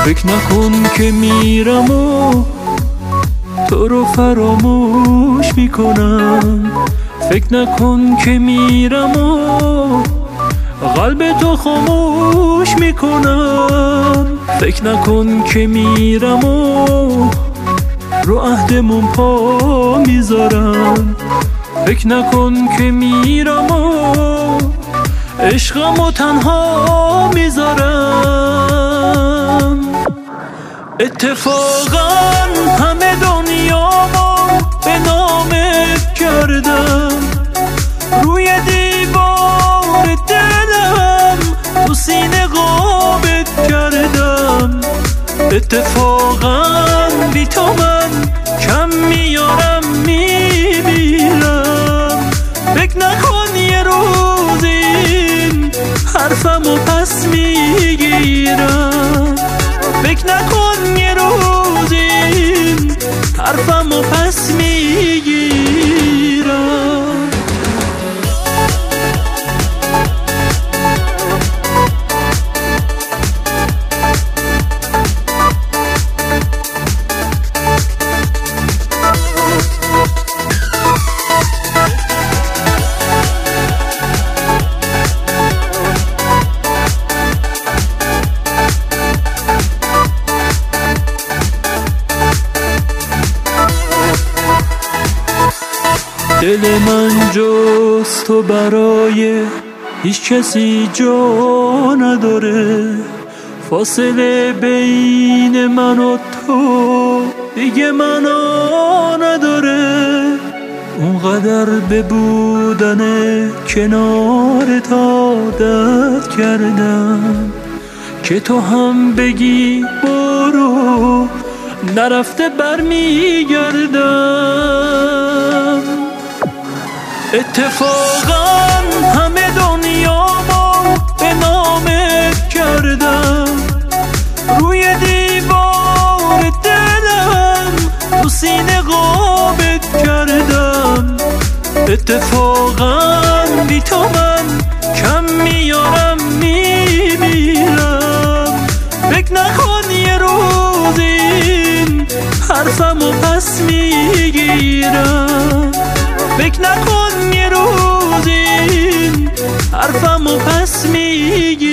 فکر نکن که میرم و تو رو فراموش میکنم. فکر نکن که میرم و قلب تو خاموش میکنم. فکر نکن که میرم و رو عهدمون پا میذارم. فکر نکن که میرم و عشقمو تنها میذارم. اتفاقا همه دنیامو به نامت کردم، روی دیوار دلم تو سینه قابت کردم. اتفاقا بی تو من کم میارم میمیرم. فکر نکن یه روز این حرفمو پس میگیرم. فکر نکن یه روز این حرفمو پس میگیرم. دل من جز تو برای هیچ کسی جا نداره. فاصله بین من و تو دیگه معنا نداره. اونقدر به بودن کنارت عادت کردم که تو هم بگی برو نرفته برمیگردم. اتفاقا همه دنیامو به نامت کردم، روی دیوار دلم تو سینه قابت کردم. اتفاقا بی تو من کم میارم میمیرم. فکر نکن یه روز این حرفمو پس میگیرم. فکر نکن یه روز این حرفمو پس میگیرم.